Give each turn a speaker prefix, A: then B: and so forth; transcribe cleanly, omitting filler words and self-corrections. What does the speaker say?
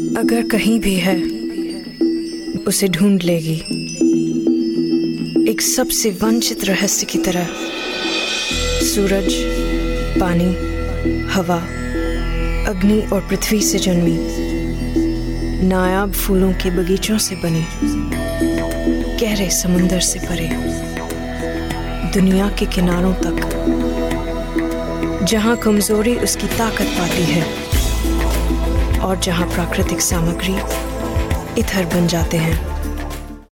A: अगर कहीं भी है उसे ढूंढ लेगी, एक सबसे वंचित रहस्य की तरह। सूरज, पानी, हवा, अग्नि और पृथ्वी से जन्मी, नायाब फूलों के बगीचों से बनी, गहरे समुंदर से परे, दुनिया के किनारों तक, जहां कमजोरी उसकी ताकत पाती है और जहां प्राकृतिक सामग्री इथर बन जाते हैं।